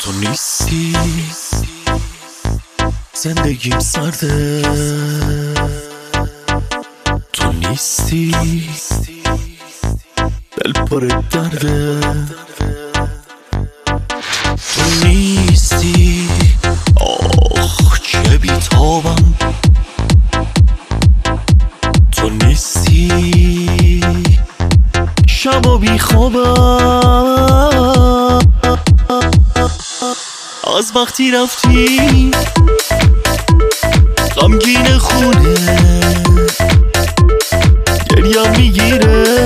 تو نیستی زندگیم سرده، تو نیستی دل پر درده، تو نیستی آخ چه بیتابم، تو نیستی شب و بیخوابم. از وقتی رفتی غمگین خونه گریم میگیره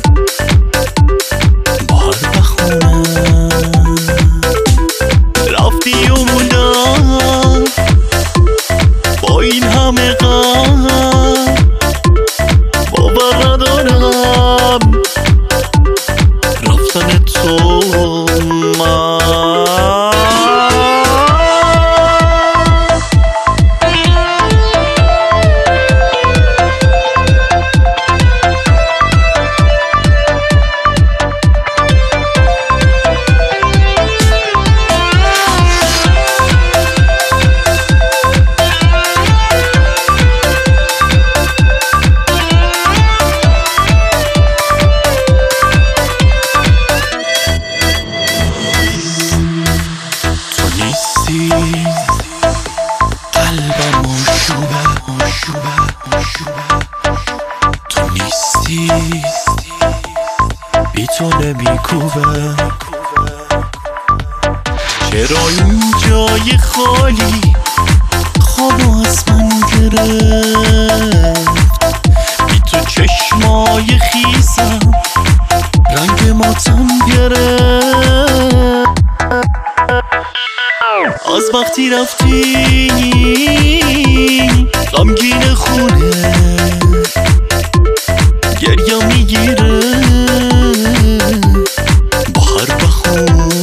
بار بخونه، رفتی و موندم با این همه غم، باور ندارم رفتن تو. قلبم آشوبه، تو نیستی بی تو نمیکوبه، چرا این جای خالی خوابو از من گرفت، بی تو چشمای خیسم رنگ ماتم گرفت. از وقتی رفتی غمگین خونه گریم میگیره بهر بخون.